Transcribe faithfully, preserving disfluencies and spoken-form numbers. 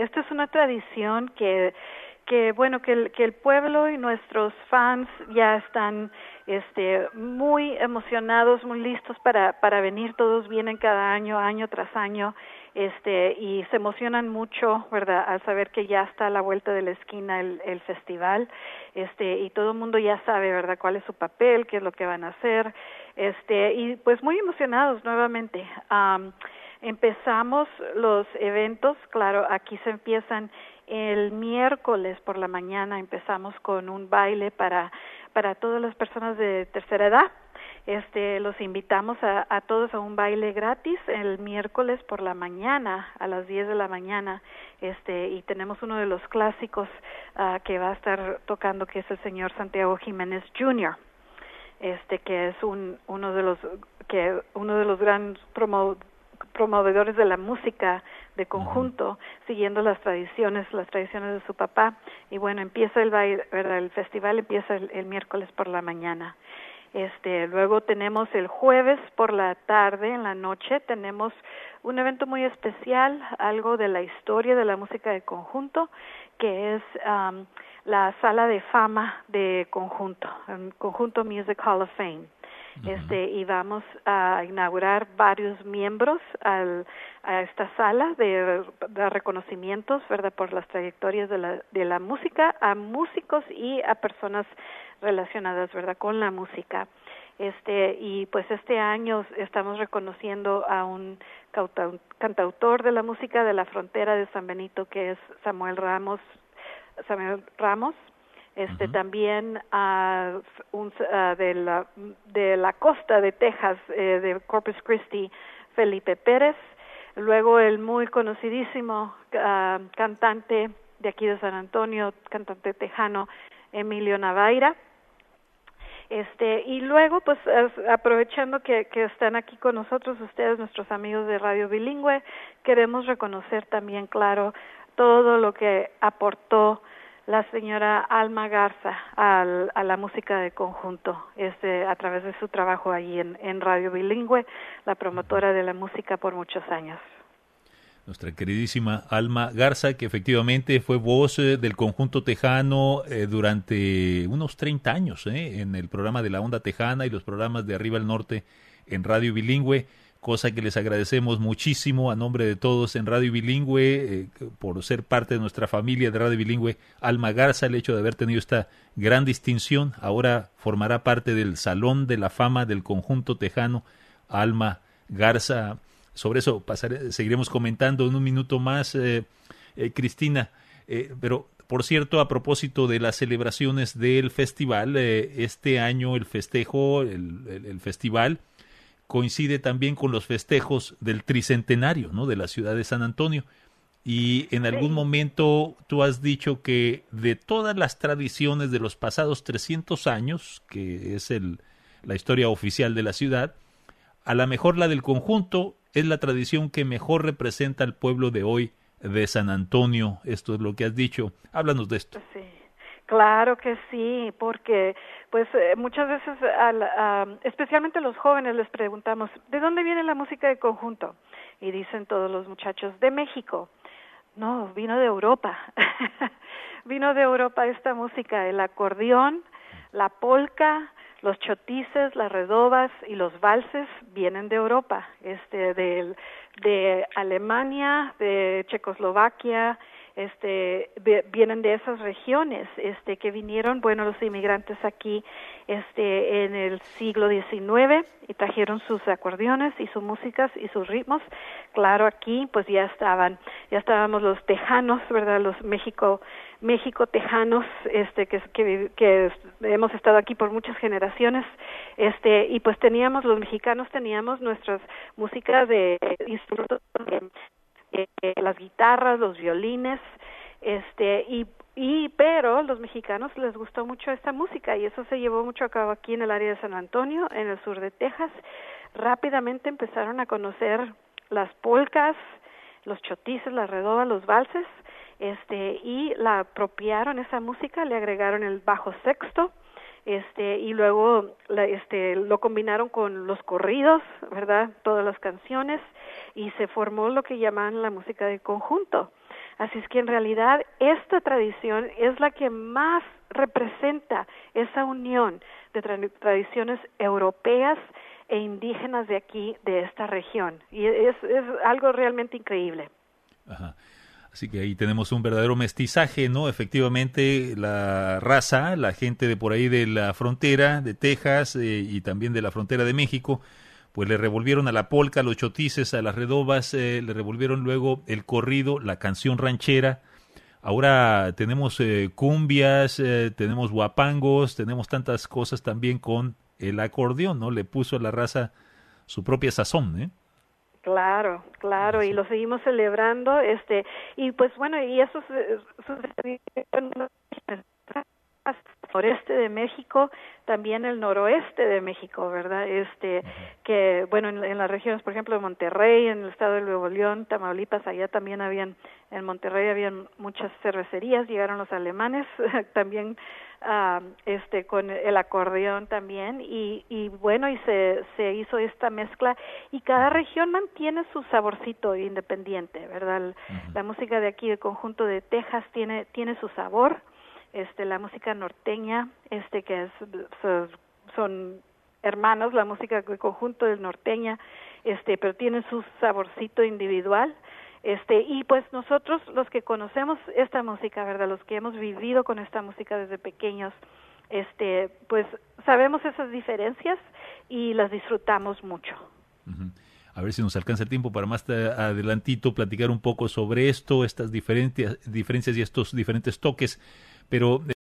Esta es una tradición que que bueno que el, que el pueblo y nuestros fans ya están este muy emocionados, muy listos para para venir. Todos vienen cada año, año tras año, este y se emocionan mucho, ¿verdad?, al saber que ya está a la vuelta de la esquina el, el festival, este y todo el mundo ya sabe, ¿verdad?, cuál es su papel, qué es lo que van a hacer, este y pues muy emocionados nuevamente. Um, empezamos los eventos, claro, aquí se empiezan el miércoles por la mañana. Empezamos con un baile para para todas las personas de tercera edad. Este, los invitamos a, a todos a un baile gratis el miércoles por la mañana a las diez de la mañana. Este, y tenemos uno de los clásicos uh, que va a estar tocando, que es el señor Santiago Jiménez junior Este, que es un uno de los que uno de los grandes promo, promovedores de la música de conjunto, siguiendo las tradiciones, las tradiciones de su papá. Y bueno, empieza el baile, ¿verdad? El festival empieza el, el miércoles por la mañana. Este, luego tenemos el jueves por la tarde, en la noche, tenemos un evento muy especial, algo de la historia de la música de conjunto, que es um, la sala de fama de conjunto, um, Conjunto Music Hall of Fame. Este, y vamos a inaugurar varios miembros al, a esta sala de, de reconocimientos, ¿verdad?, por las trayectorias de la, de la música, a músicos y a personas relacionadas, ¿verdad?, con la música. Este, y pues este año estamos reconociendo a un cantautor de la música de la frontera de San Benito, que es Samuel Ramos, Samuel Ramos. Este, uh-huh. También uh, un, uh, de la de la costa de Texas, eh, de Corpus Christi, Felipe Pérez. Luego el muy conocidísimo uh, cantante de aquí de San Antonio, cantante tejano, Emilio Navaira. Este, y luego, pues, aprovechando que, que están aquí con nosotros ustedes, nuestros amigos de Radio Bilingüe, queremos reconocer también, claro, todo lo que aportó la señora Alma Garza al, a la música de conjunto, este, a través de su trabajo allí en, en Radio Bilingüe, la promotora de la música por muchos años. Nuestra queridísima Alma Garza, que efectivamente fue voz eh, del conjunto tejano eh, durante unos treinta años, eh, en el programa de la Onda Tejana y los programas de Arriba al Norte en Radio Bilingüe, cosa que les agradecemos muchísimo a nombre de todos en Radio Bilingüe, eh, por ser parte de nuestra familia de Radio Bilingüe. Alma Garza, el hecho de haber tenido esta gran distinción, ahora formará parte del Salón de la Fama del conjunto tejano. Alma Garza, sobre eso pasaré, seguiremos comentando en un minuto más, eh, eh, Cristina, eh, pero por cierto, a propósito de las celebraciones del festival, eh, este año el festejo, el, el, el festival coincide también con los festejos del tricentenario, ¿no?, de la ciudad de San Antonio. Y en algún sí. momento tú has dicho que de todas las tradiciones de los pasados trescientos años, que es el, la historia oficial de la ciudad, a la mejor la del conjunto es la tradición que mejor representa al pueblo de hoy de San Antonio. Esto es lo que has dicho. Háblanos de esto. Sí. Claro que sí, porque pues eh, muchas veces, al, uh, especialmente los jóvenes, les preguntamos, ¿de dónde viene la música de conjunto? Y dicen todos los muchachos, de México. No, vino de Europa. Vino de Europa esta música, el acordeón, la polca, los chotices, las redobas y los valses vienen de Europa, este, de, de Alemania, de Checoslovaquia, este de, vienen de esas regiones este que vinieron, bueno, los inmigrantes aquí este en el siglo diecinueve y trajeron sus acordeones y sus músicas y sus ritmos. Claro, aquí pues ya estaban ya estábamos los tejanos, ¿verdad?, los México México tejanos, este que que que hemos estado aquí por muchas generaciones, este y pues teníamos los mexicanos teníamos nuestras músicas de instrumentos de Eh, las guitarras, los violines, este y y pero los mexicanos les gustó mucho esta música y eso se llevó mucho a cabo aquí en el área de San Antonio, en el sur de Texas. Rápidamente empezaron a conocer las polcas, los chotices, las redobas, los valses, este y la apropiaron esa música, le agregaron el bajo sexto, este y luego la, este lo combinaron con los corridos, ¿verdad?, todas las canciones, y se formó lo que llaman la música de conjunto. Así es que en realidad esta tradición es la que más representa esa unión de tra- tradiciones europeas e indígenas de aquí, de esta región. Y es, es algo realmente increíble. Ajá. Así que ahí tenemos un verdadero mestizaje, ¿no? Efectivamente, la raza, la gente de por ahí de la frontera de Texas eh, y también de la frontera de México, pues le revolvieron a la polca, a los chotices, a las redobas, eh, le revolvieron luego el corrido, la canción ranchera. Ahora tenemos eh, cumbias, eh, tenemos guapangos, tenemos tantas cosas también con el acordeón, ¿no? Le puso a la raza su propia sazón, ¿eh? Claro, claro, y lo seguimos celebrando, este, y pues bueno, y eso sucedió en el noreste de México, también el noroeste de México, ¿verdad? Este, que bueno, en, en las regiones, por ejemplo, de Monterrey, en el estado de Nuevo León, Tamaulipas, allá también habían, en Monterrey habían muchas cervecerías, llegaron los alemanes, también Uh, este con el acordeón también y, y bueno y se, se hizo esta mezcla y cada región mantiene su saborcito independiente, ¿verdad? Uh-huh. La música de aquí del conjunto de Texas tiene tiene su sabor, este la música norteña, este que es son, son hermanos, la música del conjunto del norteña, este pero tiene su saborcito individual. Este, y pues nosotros los que conocemos esta música, ¿verdad? Los que hemos vivido con esta música desde pequeños, este, pues sabemos esas diferencias y las disfrutamos mucho. Uh-huh. A ver si nos alcanza el tiempo para más adelantito platicar un poco sobre esto, estas diferentes diferencias y estos diferentes toques, pero